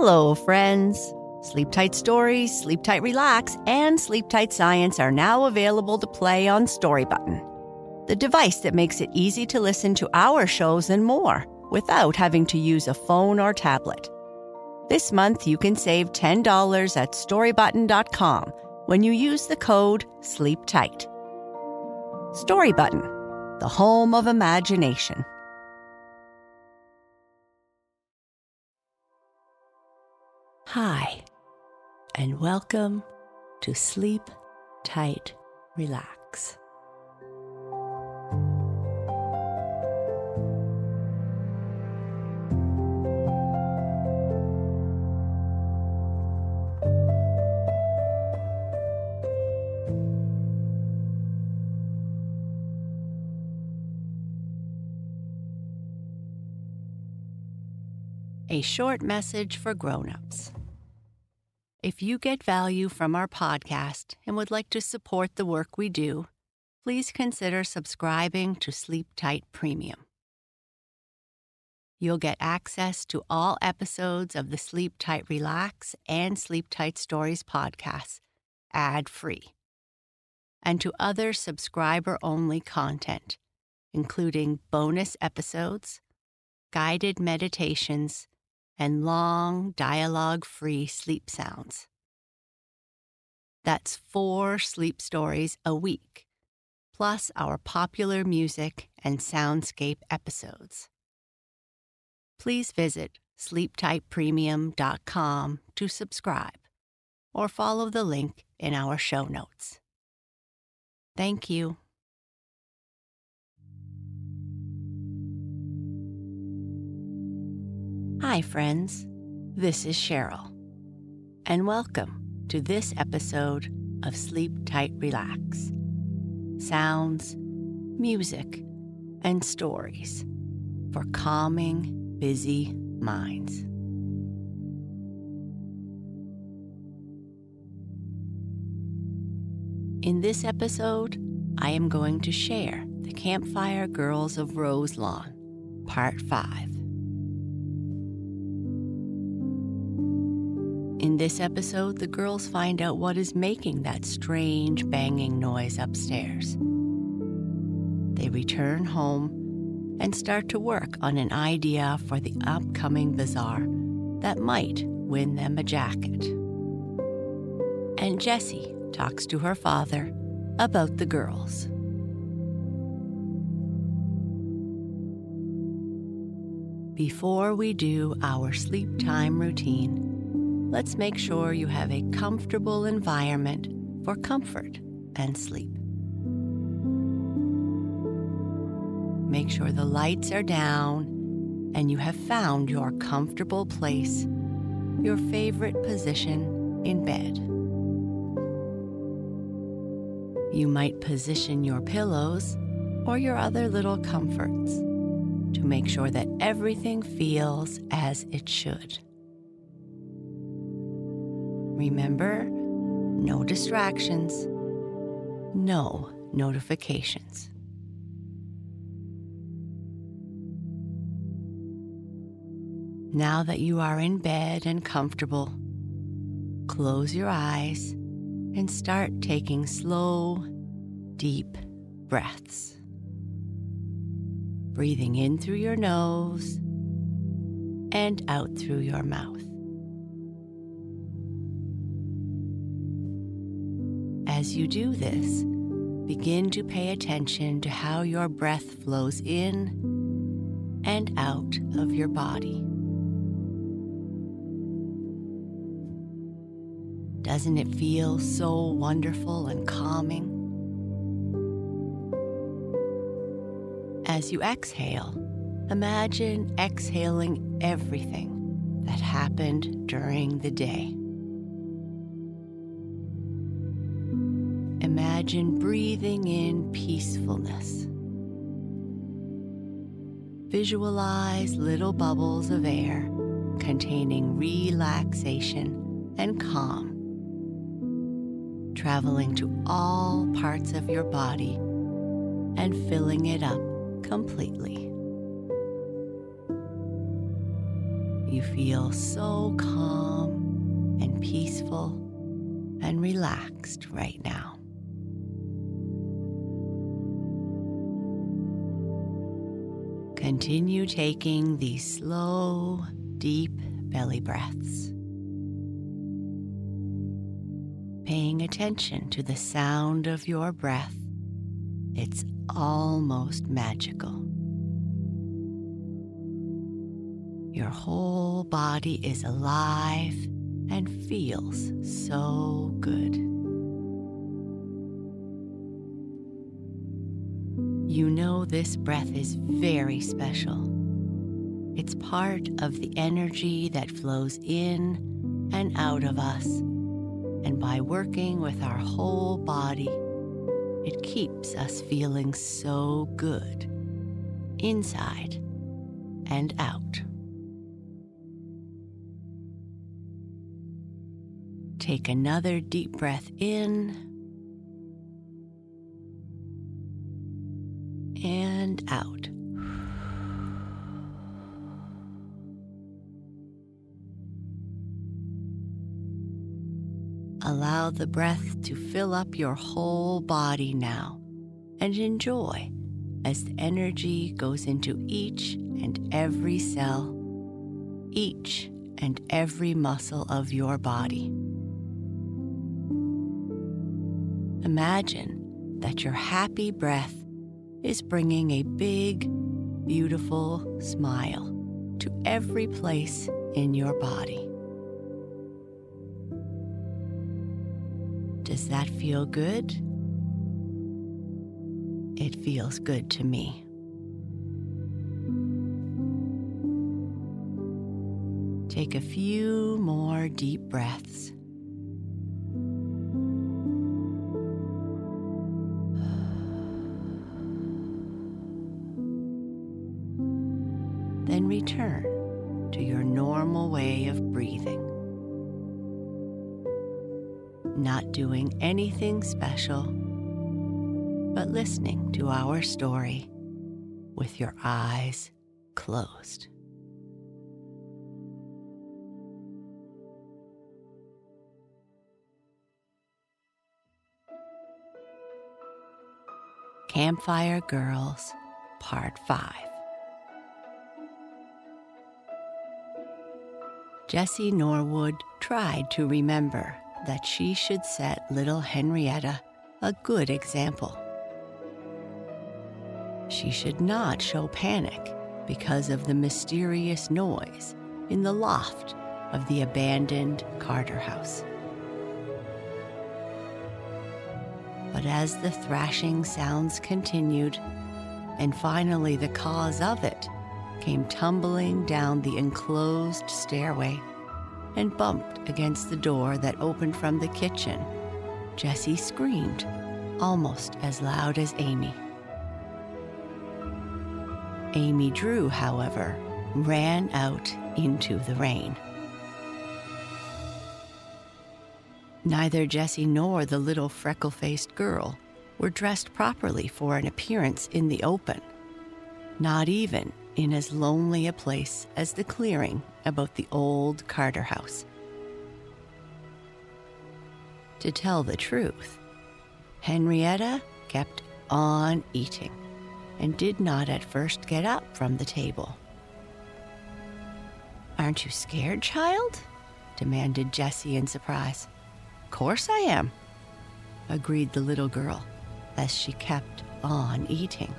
Hello, friends. Sleep Tight Stories, Sleep Tight Relax, and Sleep Tight Science are now available to play on Storybutton, the device that makes it easy to listen to our shows and more without having to use a phone or tablet. This month, you can save $10 at storybutton.com when you use the code SLEEPTIGHT. Storybutton, the home of imagination. Hi, and welcome to Sleep Tight Relax. A short message for grown-ups. If you get value from our podcast and would like to support the work we do, please consider subscribing to Sleep Tight Premium. You'll get access to all episodes of the Sleep Tight Relax and Sleep Tight Stories podcasts, ad-free, and to other subscriber-only content, including bonus episodes, guided meditations, and long, dialogue-free sleep sounds. That's 4 sleep stories a week, plus our popular music and soundscape episodes. Please visit sleeptightpremium.com to subscribe, or follow the link in our show notes. Thank you. Hi, friends. This is Cheryl, and welcome to this episode of Sleep Tight Relax. Sounds, music, and stories for calming, busy minds. In this episode, I am going to share The Campfire Girls of Roselawn, Part 5. In this episode, the girls find out what is making that strange banging noise upstairs. They return home and start to work on an idea for the upcoming bazaar that might win them a jacket. And Jessie talks to her father about the girls. Before we do our sleep time routine, let's make sure you have a comfortable environment for comfort and sleep. Make sure the lights are down and you have found your comfortable place, your favorite position in bed. You might position your pillows or your other little comforts to make sure that everything feels as it should. Remember, no distractions, no notifications. Now that you are in bed and comfortable, close your eyes and start taking slow, deep breaths. Breathing in through your nose and out through your mouth. As you do this, begin to pay attention to how your breath flows in and out of your body. Doesn't it feel so wonderful and calming? As you exhale, imagine exhaling everything that happened during the day. Imagine breathing in peacefulness. Visualize little bubbles of air containing relaxation and calm, traveling to all parts of your body and filling it up completely. You feel so calm and peaceful and relaxed right now. Continue taking these slow, deep belly breaths, paying attention to the sound of your breath. It's almost magical. Your whole body is alive and feels so good. You know this breath is very special. It's part of the energy that flows in and out of us, and by working with our whole body, it keeps us feeling so good, inside and out. Take another deep breath in and out. Allow the breath to fill up your whole body now, and enjoy as the energy goes into each and every cell, each and every muscle of your body. Imagine that your happy breath is bringing a big, beautiful smile to every place in your body. Does that feel good? It feels good to me. Take a few more deep breaths. Then return to your normal way of breathing. Not doing anything special, but listening to our story with your eyes closed. Campfire Girls, Part 5. Jessie Norwood tried to remember that she should set little Henrietta a good example. She should not show panic because of the mysterious noise in the loft of the abandoned Carter house. But as the thrashing sounds continued, and finally the cause of it came tumbling down the enclosed stairway and bumped against the door that opened from the kitchen, Jessie screamed, almost as loud as Amy. Amy Drew, however, ran out into the rain. Neither Jessie nor the little freckle-faced girl were dressed properly for an appearance in the open, not even in as lonely a place as the clearing about the old Carter house. To tell the truth, Henrietta kept on eating and did not at first get up from the table. "Aren't you scared, child?" demanded Jessie in surprise. "Course I am," agreed the little girl as she kept on eating.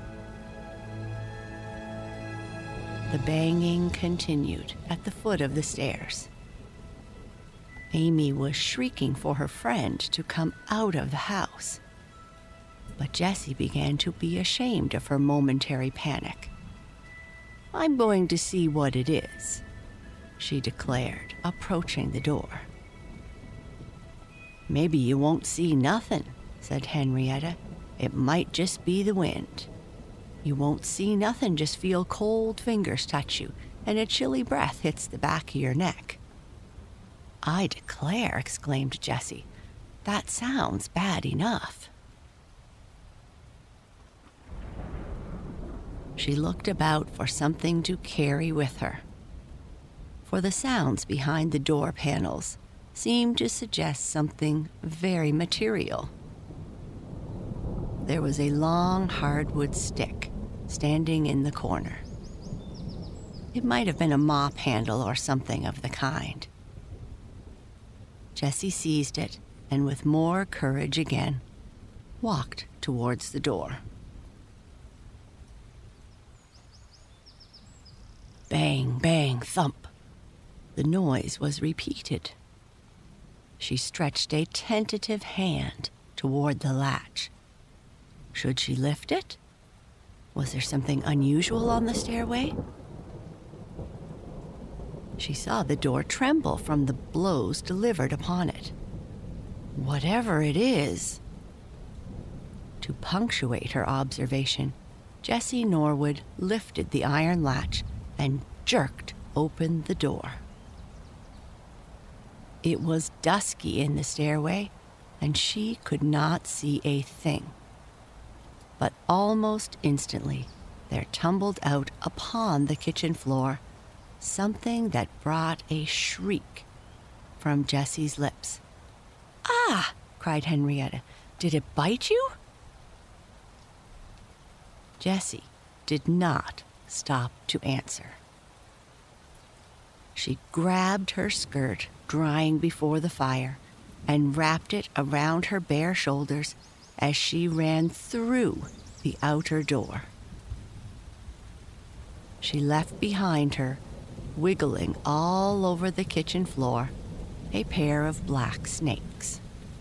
The banging continued at the foot of the stairs. Amy was shrieking for her friend to come out of the house, but Jessie began to be ashamed of her momentary panic. "I'm going to see what it is," she declared, approaching the door. "Maybe you won't see nothing," said Henrietta. "It might just be the wind. You won't see nothing, just feel cold fingers touch you, and a chilly breath hits the back of your neck." "I declare," exclaimed Jessie, "that sounds bad enough." She looked about for something to carry with her. for the sounds behind the door panels seemed to suggest something very material. There was a long hardwood stick standing in the corner. It might have been a mop handle or something of the kind. Jessie seized it and, with more courage again, walked towards the door. Bang, bang, thump. The noise was repeated. She stretched a tentative hand toward the latch. Should she lift it? Was there something unusual on the stairway? She saw the door tremble from the blows delivered upon it. Whatever it is. To punctuate her observation, Jessie Norwood lifted the iron latch and jerked open the door. It was dusky in the stairway, and she could not see a thing. But almost instantly, there tumbled out upon the kitchen floor something that brought a shriek from Jessie's lips. "Ah!" cried Henrietta. "Did it bite you?" Jessie did not stop to answer. She grabbed her skirt, drying before the fire, and wrapped it around her bare shoulders as she ran through the outer door. She left behind her, wiggling all over the kitchen floor, a pair of black snakes.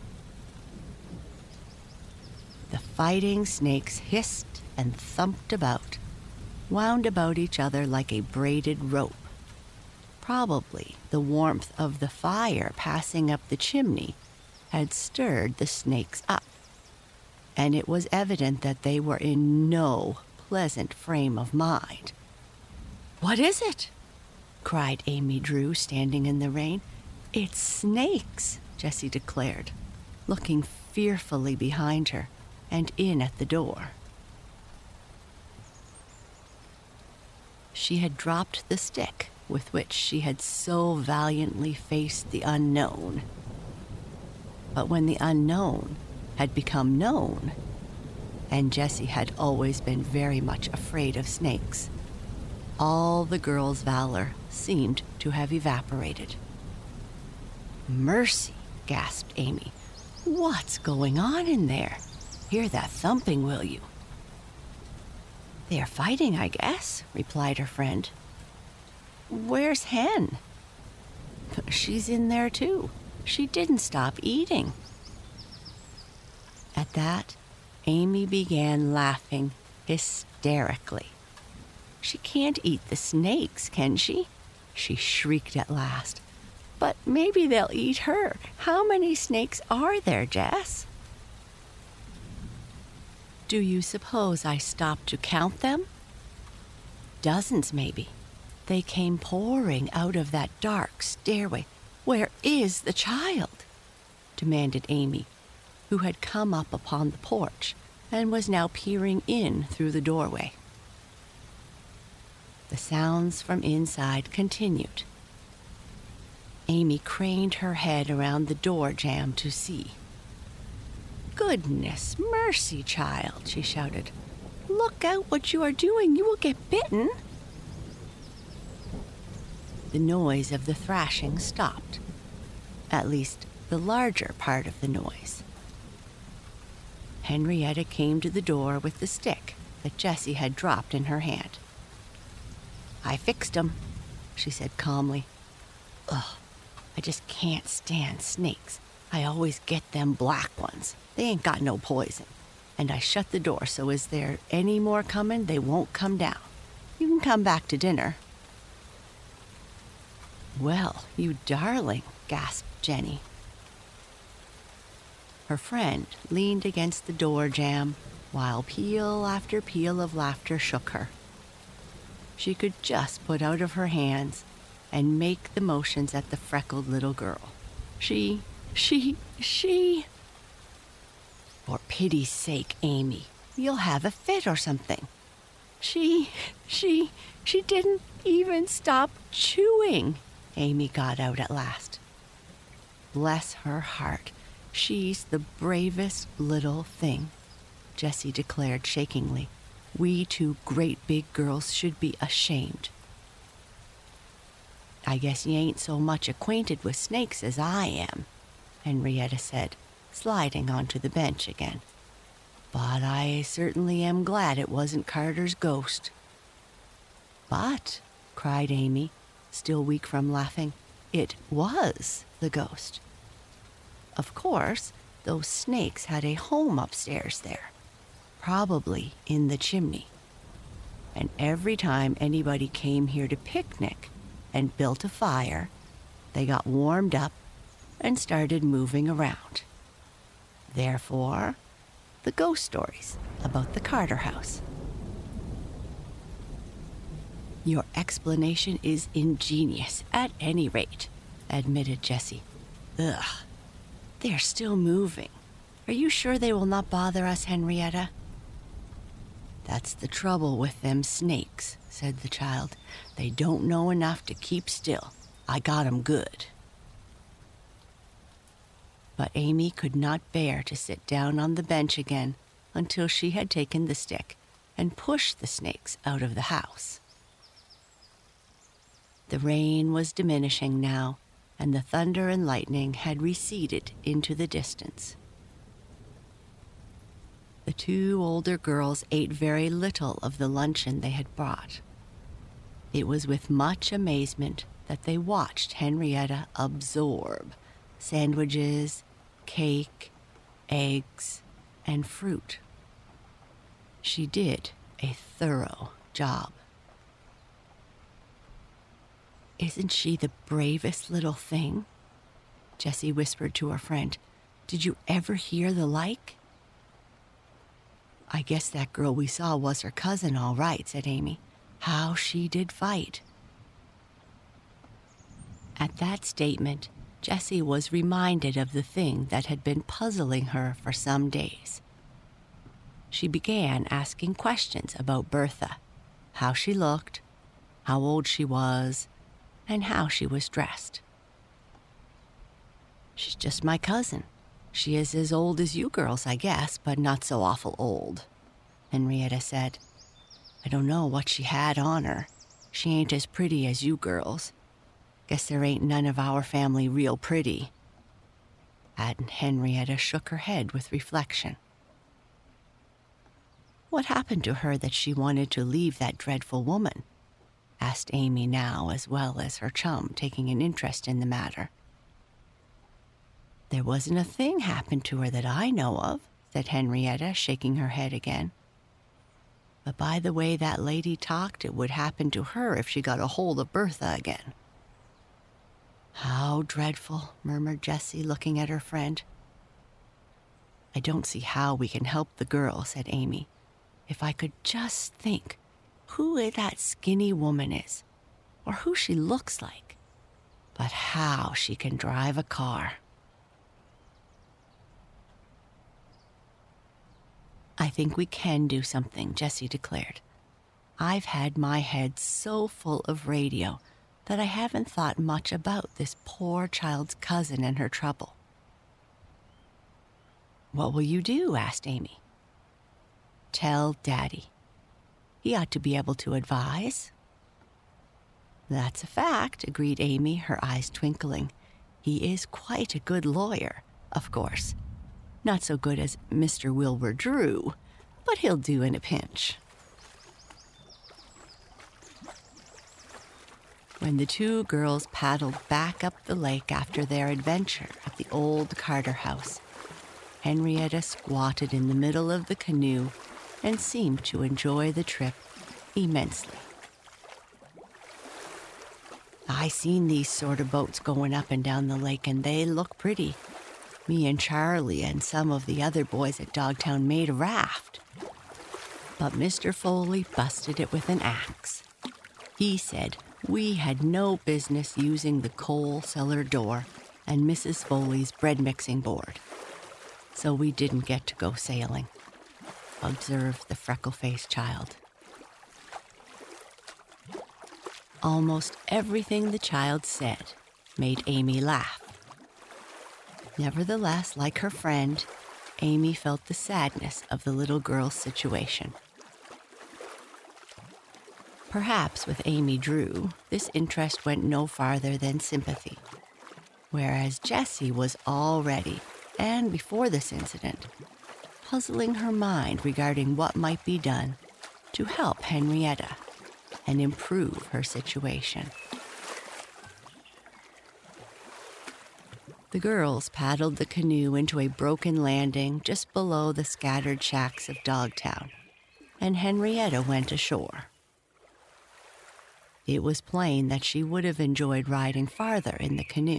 The fighting snakes hissed and thumped about, wound about each other like a braided rope. Probably the warmth of the fire passing up the chimney had stirred the snakes up, and it was evident that they were in no pleasant frame of mind. "What is it?" cried Amy Drew, standing in the rain. "It's snakes," Jessie declared, looking fearfully behind her and in at the door. She had dropped the stick with which she had so valiantly faced the unknown. But when the unknown had become known, and Jessie had always been very much afraid of snakes, all the girl's valor seemed to have evaporated. "Mercy," gasped Amy. "What's going on in there? Hear that thumping, will you?" "They are fighting, I guess," replied her friend. "Where's Hen?" "She's in there, too. She didn't stop eating." At that, Amy began laughing hysterically. "She can't eat the snakes, can she?" she shrieked at last. "But maybe they'll eat her. How many snakes are there, Jess?" "Do you suppose I stopped to count them?" "Dozens, maybe. They came pouring out of that dark stairway. Where is the child?" demanded Amy, who had come up upon the porch and was now peering in through the doorway. The sounds from inside continued. Amy craned her head around the door jamb to see. "Goodness mercy, child," she shouted. "Look out what you are doing. You will get bitten." The noise of the thrashing stopped, at least the larger part of the noise. Henrietta came to the door with the stick that Jessie had dropped in her hand. "I fixed 'em," she said calmly. "Ugh, I just can't stand snakes. I always get them black ones. They ain't got no poison. And I shut the door so is there any more coming, they won't come down. You can come back to dinner." "Well, you darling," gasped Jenny. Her friend leaned against the door jamb while peal after peal of laughter shook her. She could just put out of her hands and make the motions at the freckled little girl. She... "For pity's sake, Amy, you'll have a fit or something. She didn't even stop chewing," Amy got out at last. Bless her heart, she's the bravest little thing, Jessie declared shakingly. We two great big girls should be ashamed. I guess you ain't so much acquainted with snakes as I am, Henrietta said, sliding onto the bench again. But I certainly am glad it wasn't Carter's ghost. But, cried Amy, still weak from laughing, it was the ghost. Of course, those snakes had a home upstairs there, probably in the chimney. And every time anybody came here to picnic and built a fire, they got warmed up and started moving around. Therefore, the ghost stories about the Carter house. Your explanation is ingenious, at any rate, admitted Jessie. Ugh, they're still moving. Are you sure they will not bother us, Henrietta? That's the trouble with them snakes, said the child. They don't know enough to keep still. I got 'em good. But Amy could not bear to sit down on the bench again until she had taken the stick and pushed the snakes out of the house. The rain was diminishing now, and the thunder and lightning had receded into the distance. The two older girls ate very little of the luncheon they had brought. It was with much amazement that they watched Henrietta absorb sandwiches, cake, eggs, and fruit. She did a thorough job. Isn't she the bravest little thing? Jessie whispered to her friend. Did you ever hear the like? I guess that girl we saw was her cousin, all right, said Amy. How she did fight. At that statement, Jessie was reminded of the thing that had been puzzling her for some days. She began asking questions about Bertha, how she looked, how old she was, and how she was dressed. She's just my cousin. She is as old as you girls, I guess, but not so awful old, Henrietta said. I don't know what she had on her. She ain't as pretty as you girls. Guess there ain't none of our family real pretty. And Henrietta shook her head with reflection. What happened to her that she wanted to leave that dreadful woman? Asked Amy now, as well as her chum, taking an interest in the matter. There wasn't a thing happened to her that I know of, said Henrietta, shaking her head again. But by the way that lady talked, it would happen to her if she got a hold of Bertha again. How dreadful, murmured Jessie, looking at her friend. I don't see how we can help the girl, said Amy. If I could just think who that skinny woman is, or who she looks like, but how she can drive a car. I think we can do something, Jessie declared. I've had my head so full of radio that I haven't thought much about this poor child's cousin and her trouble. What will you do? Asked Amy. Tell Daddy. He ought to be able to advise. That's a fact, agreed Amy, her eyes twinkling. He is quite a good lawyer, of course. Not so good as Mr. Wilbur Drew, but he'll do in a pinch. When the two girls paddled back up the lake after their adventure at the old Carter house, Henrietta squatted in the middle of the canoe and seemed to enjoy the trip immensely. I seen these sort of boats going up and down the lake, and they look pretty. Me and Charlie and some of the other boys at Dogtown made a raft. But Mr. Foley busted it with an axe. He said we had no business using the coal cellar door and Mrs. Foley's bread mixing board. So we didn't get to go sailing, observed the freckle-faced child. Almost everything the child said made Amy laugh. Nevertheless, like her friend, Amy felt the sadness of the little girl's situation. Perhaps with Amy Drew, this interest went no farther than sympathy, whereas Jessie was already, and before this incident, puzzling her mind regarding what might be done to help Henrietta and improve her situation. The girls paddled the canoe into a broken landing just below the scattered shacks of Dogtown, and Henrietta went ashore. It was plain that she would have enjoyed riding farther in the canoe.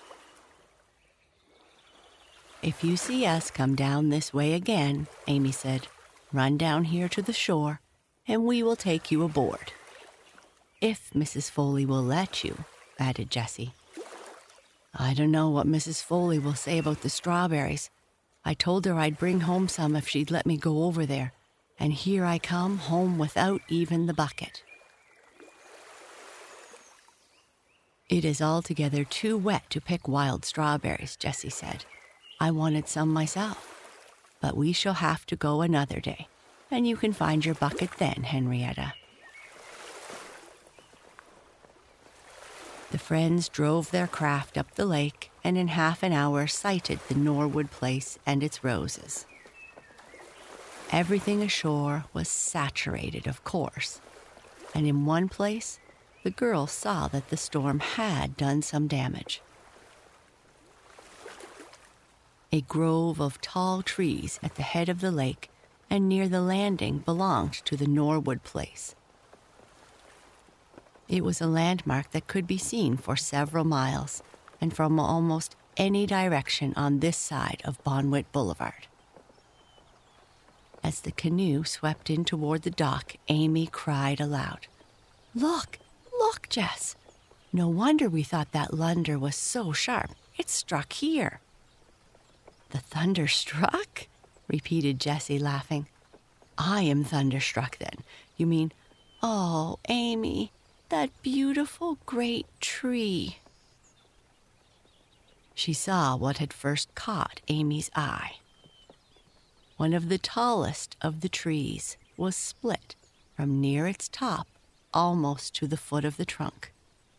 "If you see us come down this way again," Amy said, "run down here to the shore, and we will take you aboard. If Mrs. Foley will let you," added Jessie. "I don't know what Mrs. Foley will say about the strawberries. I told her I'd bring home some if she'd let me go over there, and here I come home without even the bucket." "It is altogether too wet to pick wild strawberries," Jessie said. "I wanted some myself. But we shall have to go another day, and you can find your bucket then, Henrietta." The friends drove their craft up the lake and in half an hour sighted the Norwood Place and its roses. Everything ashore was saturated, of course, and in one place, the girls saw that the storm had done some damage. A grove of tall trees at the head of the lake and near the landing belonged to the Norwood Place. It was a landmark that could be seen for several miles and from almost any direction on this side of Bonwit Boulevard. As the canoe swept in toward the dock, Amy cried aloud, "Look, look, Jess! No wonder we thought that thunder was so sharp. It struck here." "The thunder struck?" repeated Jessie, laughing. "I am thunderstruck, then. You mean, oh, Amy, that beautiful great tree." She saw what had first caught Amy's eye. One of the tallest of the trees was split from near its top almost to the foot of the trunk.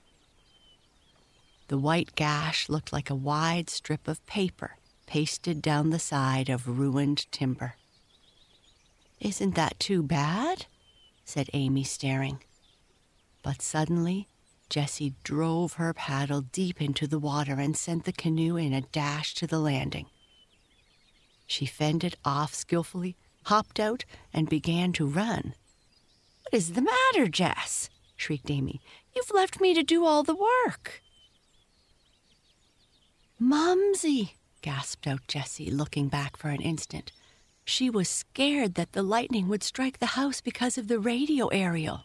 The white gash looked like a wide strip of paper pasted down the side of ruined timber. "Isn't that too bad?" said Amy, staring. But suddenly, Jessie drove her paddle deep into the water and sent the canoe in a dash to the landing. She fended off skillfully, hopped out, and began to run. "What is the matter, Jess?" shrieked Amy. "You've left me to do all the work." "Mumsy!" gasped out Jessie, looking back for an instant. She was scared that the lightning would strike the house because of the radio aerial.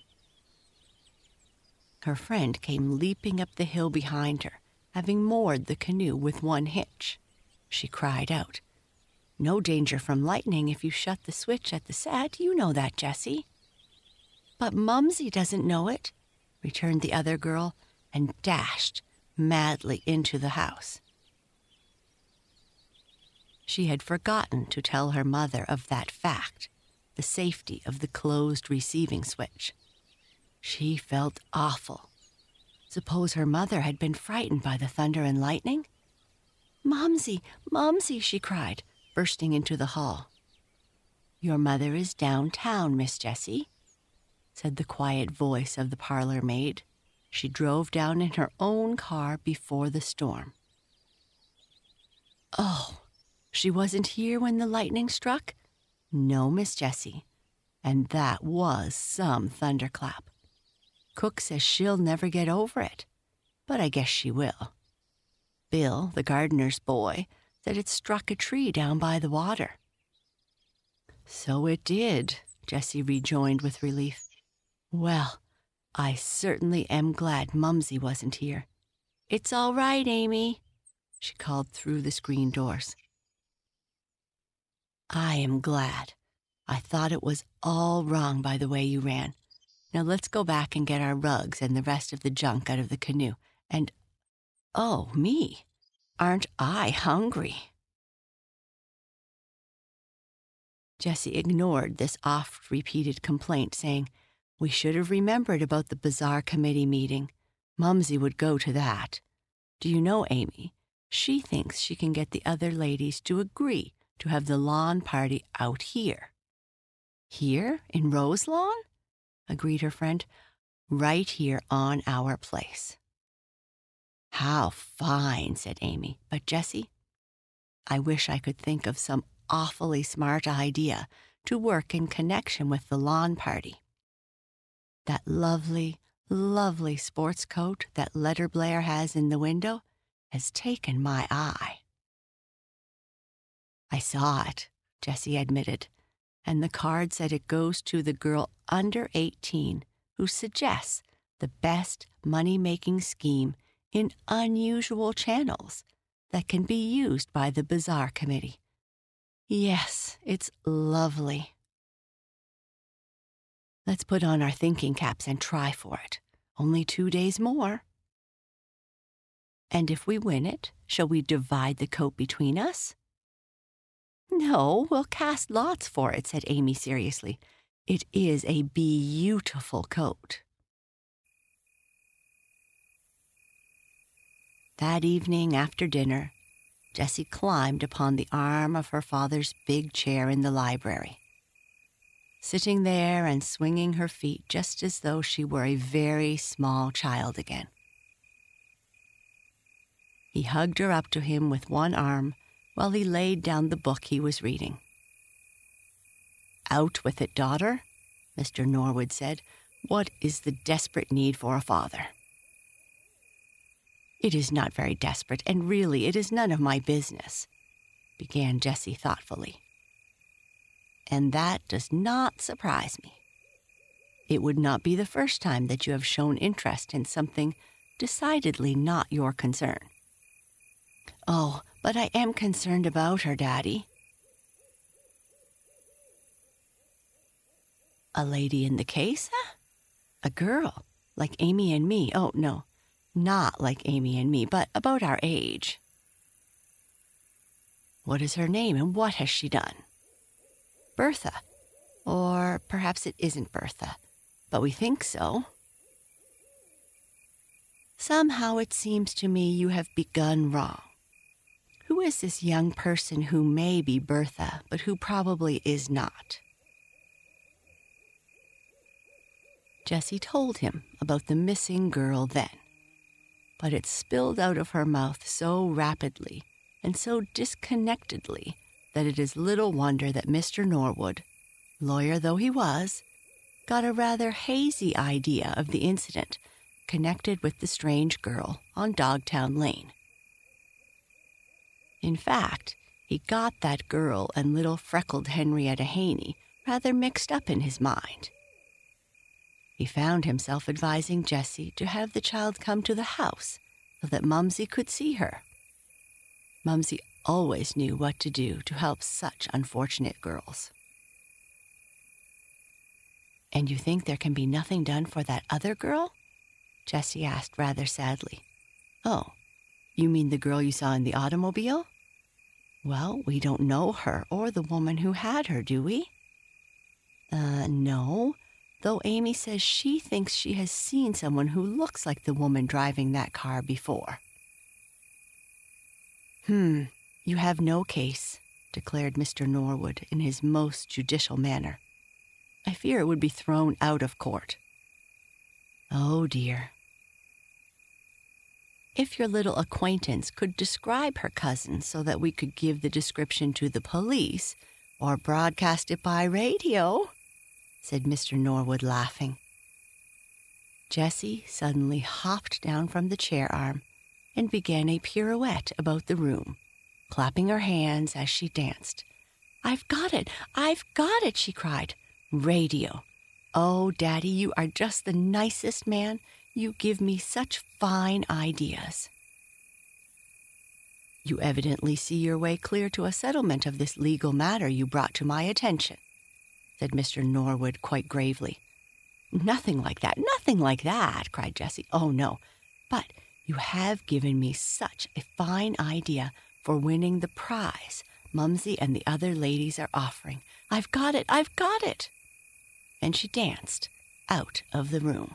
Her friend came leaping up the hill behind her, having moored the canoe with one hitch. She cried out, "No danger from lightning if you shut the switch at the set. You know that, Jessie." "But Mumsy doesn't know it," returned the other girl, and dashed madly into the house. She had forgotten to tell her mother of that fact, the safety of the closed receiving switch. She felt awful. Suppose her mother had been frightened by the thunder and lightning? "Mumsy, Mumsy," she cried, bursting into the hall. "Your mother is downtown, Miss Jessie," said the quiet voice of the parlor maid. She drove down in her own car before the storm. "Oh, she wasn't here when the lightning struck?" "No, Miss Jessie. And that was some thunderclap. Cook says she'll never get over it, but I guess she will. Bill, the gardener's boy, said it struck a tree down by the water." "So it did," Jessie rejoined with relief. "Well, I certainly am glad Mumsy wasn't here. It's all right, Amy," she called through the screen doors. "I am glad. I thought it was all wrong by the way you ran. Now let's go back and get our rugs and the rest of the junk out of the canoe. And, oh, me, aren't I hungry? Jessie ignored this oft-repeated complaint, saying, "We should have remembered about the Bazaar Committee meeting. Mumsy would go to that. Do you know, Amy, she thinks she can get the other ladies to agree to have the lawn party out here." "Here? In Roselawn?" agreed her friend. "Right here on our place." "How fine," said Amy. "But, Jessie, I wish I could think of some awfully smart idea to work in connection with the lawn party. That lovely, lovely sports coat that Letterblair has in the window has taken my eye." "I saw it," Jessie admitted, "and the card said it goes to the girl under 18 who suggests the best money-making scheme in unusual channels that can be used by the Bazaar Committee. Yes, it's lovely. Let's put on our thinking caps and try for it. Only 2 days more." "And if we win it, shall we divide the coat between us?" "No, we'll cast lots for it," said Amy seriously. "It is a beautiful coat." That evening after dinner, Jessie climbed upon the arm of her father's big chair in the library, sitting there and swinging her feet just as though she were a very small child again. He hugged her up to him with one arm while he laid down the book he was reading. "Out with it, daughter," Mr. Norwood said. "What is the desperate need for a father?" "It is not very desperate, and really it is none of my business," began Jessie thoughtfully. "And that does not surprise me. It would not be the first time that you have shown interest in something decidedly not your concern." "Oh, but I am concerned about her, Daddy." "A lady in the case, huh? A girl, like Amy and me. Oh, no, not like Amy and me, but about our age." "What is her name, and what has she done?" "Bertha. Or perhaps it isn't Bertha, but we think so." "Somehow it seems to me you have begun wrong. Who is this young person who may be Bertha, but who probably is not?" Jessie told him about the missing girl then, but it spilled out of her mouth so rapidly and so disconnectedly that it is little wonder that Mr. Norwood, lawyer though he was, got a rather hazy idea of the incident connected with the strange girl on Dogtown Lane. In fact, he got that girl and little freckled Henrietta Haney rather mixed up in his mind. He found himself advising Jessie to have the child come to the house so that Mumsy could see her. Mumsy always knew what to do to help such unfortunate girls. "And you think there can be nothing done for that other girl?" Jessie asked rather sadly. "Oh, you mean the girl you saw in the automobile?" "Well, we don't know her or the woman who had her, do we?" No, though Amy says she thinks she has seen someone who looks like the woman driving that car before." You have no case," declared Mr. Norwood in his most judicial manner. "I fear it would be thrown out of court." "Oh, dear." "If your little acquaintance could describe her cousin so that we could give the description to the police or broadcast it by radio," said Mr. Norwood, laughing. Jessie suddenly hopped down from the chair arm and began a pirouette about the room, clapping her hands as she danced. "I've got it! I've got it!" she cried. "Radio! Oh, Daddy, you are just the nicest man. You give me such fine ideas." "You evidently see your way clear to a settlement of this legal matter you brought to my attention," said Mr. Norwood quite gravely. Nothing like that, nothing like that, cried Jessie. Oh, no, but you have given me such a fine idea for winning the prize Mumsy and the other ladies are offering. I've got it, I've got it. And she danced out of the room.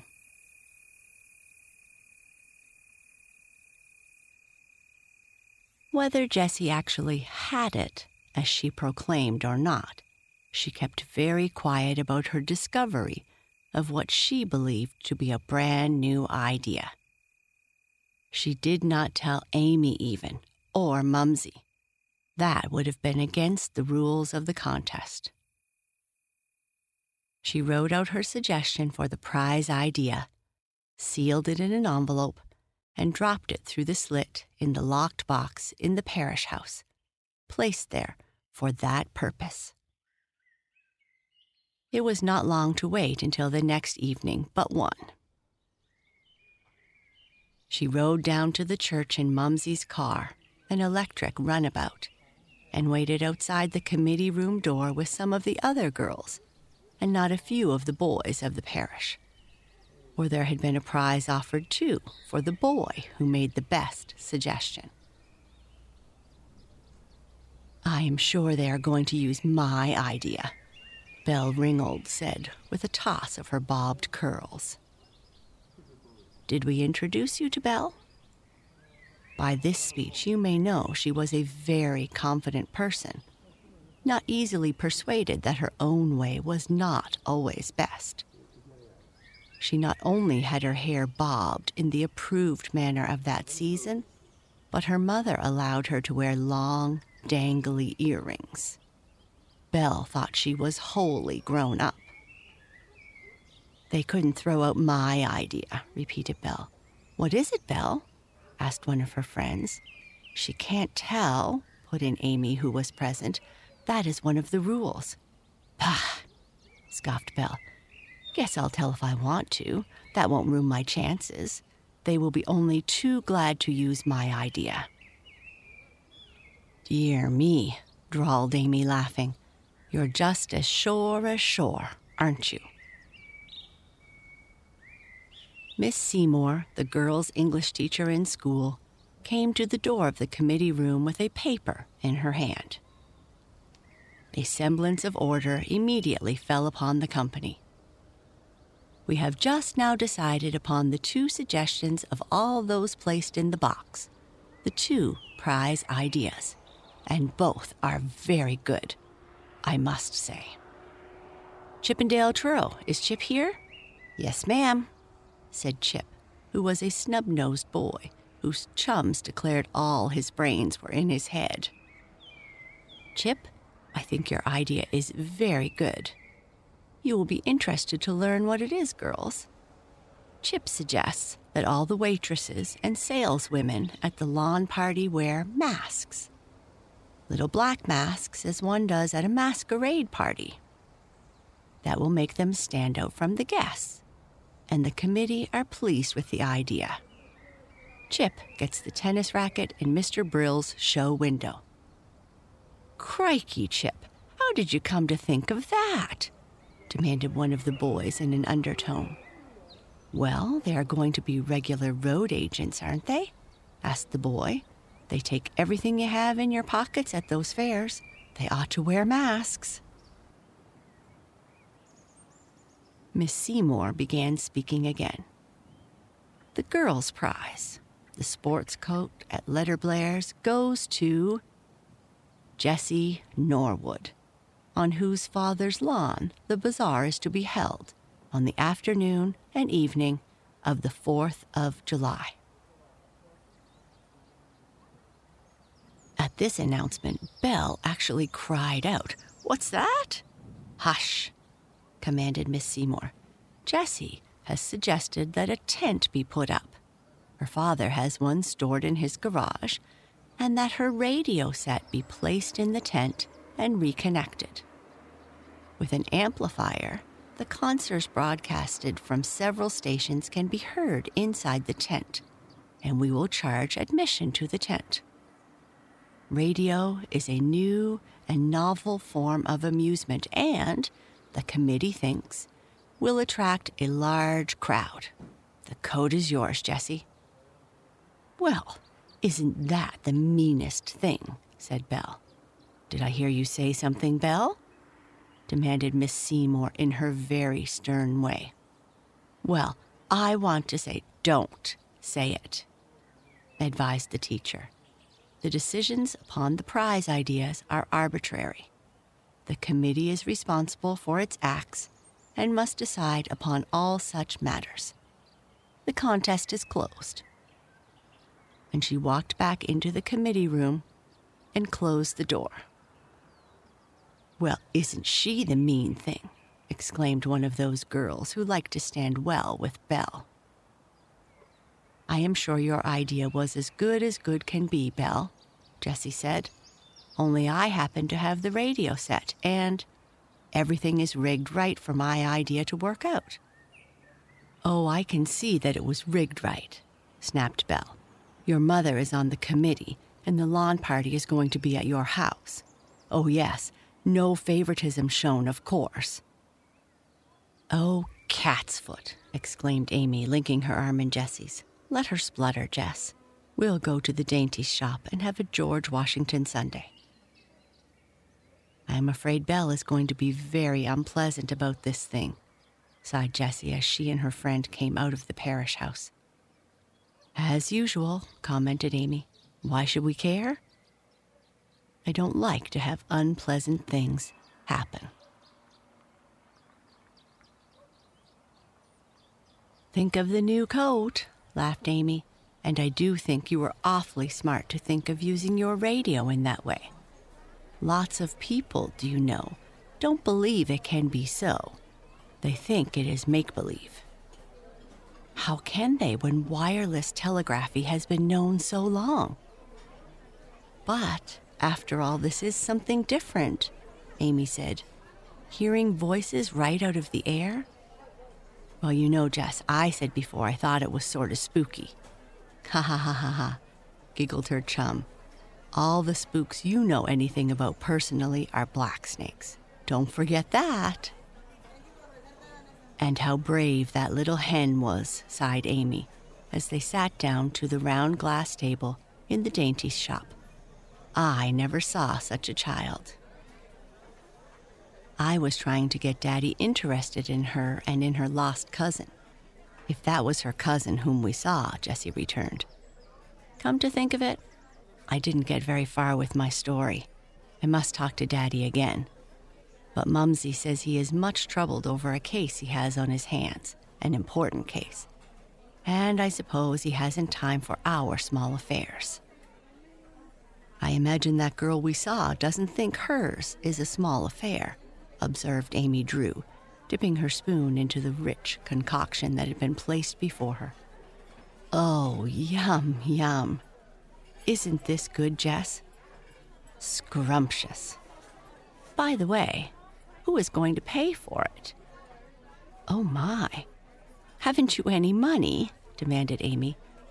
Whether Jessie actually had it, as she proclaimed, or not, she kept very quiet about her discovery of what she believed to be a brand new idea. She did not tell Amy even, or Mumsy. That would have been against the rules of the contest. She wrote out her suggestion for the prize idea, sealed it in an envelope, and dropped it through the slit in the locked box in the parish house, placed there for that purpose. It was not long to wait until the next evening but one. She rode down to the church in Mumsy's car, an electric runabout, and waited outside the committee room door with some of the other girls and not a few of the boys of the parish. For there had been a prize offered, too, for the boy who made the best suggestion. I am sure they are going to use my idea, Belle Ringgold said with a toss of her bobbed curls. Did we introduce you to Belle? By this speech, you may know she was a very confident person, not easily persuaded that her own way was not always best. She not only had her hair bobbed in the approved manner of that season, but her mother allowed her to wear long, dangly earrings. Belle thought she was wholly grown up. They couldn't throw out my idea, repeated Belle. What is it, Belle? Asked one of her friends. She can't tell, put in Amy, who was present. That is one of the rules. Pah, scoffed Belle. Guess I'll tell if I want to. That won't ruin my chances. They will be only too glad to use my idea. Dear me, drawled Amy, laughing. You're just as sure, aren't you? Miss Seymour, the girls' English teacher in school, came to the door of the committee room with a paper in her hand. A semblance of order immediately fell upon the company. We have just now decided upon the 2 suggestions of all those placed in the box, the 2 prize ideas, and both are very good, I must say. Chippendale Truro, is Chip here? Yes, ma'am, said Chip, who was a snub-nosed boy whose chums declared all his brains were in his head. Chip, I think your idea is very good. You will be interested to learn what it is, girls. Chip suggests that all the waitresses and saleswomen at the lawn party wear masks. Little black masks, as one does at a masquerade party. That will make them stand out from the guests, and the committee are pleased with the idea. Chip gets the tennis racket in Mr. Brill's show window. Crikey, Chip, how did you come to think of that? Demanded one of the boys in an undertone. Well, they are going to be regular road agents, aren't they? Asked the boy. They take everything you have in your pockets at those fairs. They ought to wear masks. Miss Seymour began speaking again. The girls' prize, the sports coat at Letterblair's, goes to Jessie Norwood, on whose father's lawn the bazaar is to be held on the afternoon and evening of the 4th of July. At this announcement, Belle actually cried out, What's that? Hush, commanded Miss Seymour. Jessie has suggested that a tent be put up. Her father has one stored in his garage, and that her radio set be placed in the tent and reconnected. With an amplifier, the concerts broadcasted from several stations can be heard inside the tent, and we will charge admission to the tent. Radio is a new and novel form of amusement, and, the committee thinks, will attract a large crowd. The coat is yours, Jessie." "Well, isn't that the meanest thing?" said Belle. "Did I hear you say something, Belle?" demanded Miss Seymour in her very stern way. "Well, I want to say don't say it," advised the teacher. "The decisions upon the prize ideas are arbitrary. The committee is responsible for its acts and must decide upon all such matters. The contest is closed." And she walked back into the committee room and closed the door. "Well, isn't she the mean thing?" exclaimed one of those girls who liked to stand well with Belle. "I am sure your idea was as good can be, Belle," Jessie said. "Only I happen to have the radio set, and everything is rigged right for my idea to work out." "Oh, I can see that it was rigged right," snapped Belle. "Your mother is on the committee, and the lawn party is going to be at your house. Oh, yes, no favoritism shown, of course." "Oh, cat's foot," exclaimed Amy, linking her arm in Jessie's. "Let her splutter, Jess. We'll go to the dainty shop and have a George Washington sundae." "I am afraid Belle is going to be very unpleasant about this thing," sighed Jessie as she and her friend came out of the parish house. "As usual," commented Amy. "Why should we care? I don't like to have unpleasant things happen." "Think of the new coat," laughed Amy. "And I do think you were awfully smart to think of using your radio in that way. Lots of people, do you know, don't believe it can be so. They think it is make-believe. How can they when wireless telegraphy has been known so long? But, after all, this is something different," Amy said. "Hearing voices right out of the air? Well, you know, Jess, I said before I thought it was sort of spooky." "Ha ha ha ha ha," giggled her chum. "All the spooks you know anything about personally are black snakes. Don't forget that." "And how brave that little hen was," sighed Amy, as they sat down to the round glass table in the dainty shop. "I never saw such a child." "I was trying to get Daddy interested in her and in her lost cousin, if that was her cousin whom we saw," Jessie returned. "Come to think of it, I didn't get very far with my story. I must talk to Daddy again. But Mumsy says he is much troubled over a case he has on his hands, an important case. And I suppose he hasn't time for our small affairs." "I imagine that girl we saw doesn't think hers is a small affair," observed Amy Drew, dipping her spoon into the rich concoction that had been placed before her. "Oh, yum, yum. Isn't this good, Jess? Scrumptious. By the way, who is going to pay for it?" "Oh, my. Haven't you any money?" demanded Amy.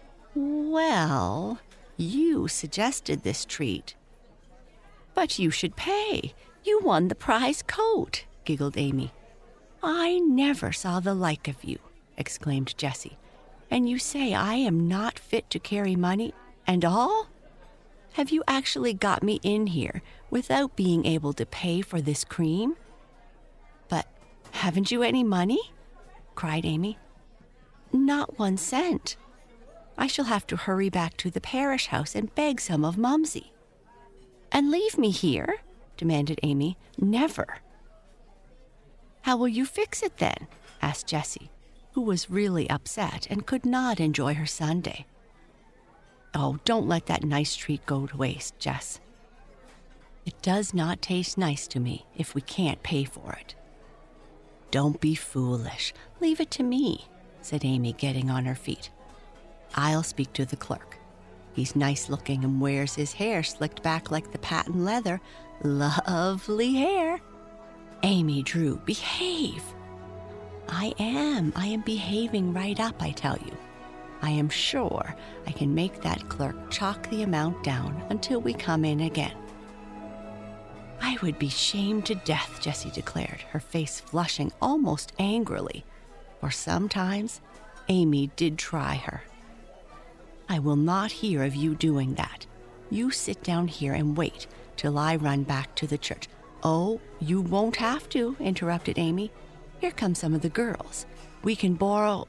"Well, you suggested this treat." "But you should pay. You won the prize coat," giggled Amy. "I never saw the like of you," exclaimed Jessie. "And you say I am not fit to carry money and all? Have you actually got me in here without being able to pay for this cream?" "But haven't you any money?" cried Amy. "Not 1 cent. I shall have to hurry back to the parish house and beg some of Mumsy." "And leave me here?" demanded Amy. "Never." "How will you fix it then?" asked Jessie, who was really upset and could not enjoy her sundae. "Oh, don't let that nice treat go to waste, Jess. It does not taste nice to me if we can't pay for it." "Don't be foolish. Leave it to me," said Amy, getting on her feet. "I'll speak to the clerk. He's nice looking and wears his hair slicked back like the patent leather. Lovely hair. Amy Drew, behave." I am behaving right up, I tell you. I am sure I can make that clerk chalk the amount down until we come in again." I would be shamed to death, Jessie declared, her face flushing almost angrily, for sometimes Amy did try her. I will not hear of you doing that. You sit down here and wait till I run back to the church. Oh, you won't have to, interrupted Amy. Here come some of the girls. We can borrow...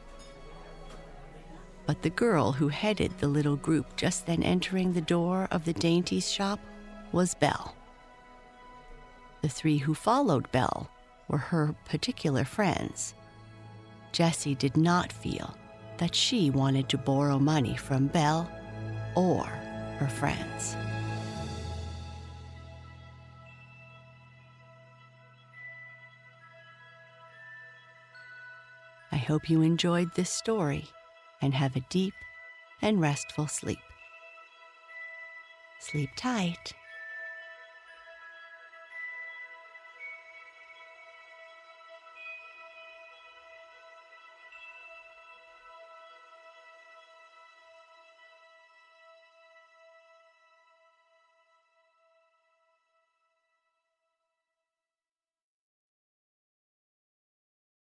But the girl who headed the little group just then entering the door of the dainties shop was Belle. The three who followed Belle were her particular friends. Jessie did not feel that she wanted to borrow money from Belle or her friends. I hope you enjoyed this story and have a deep and restful sleep. Sleep tight.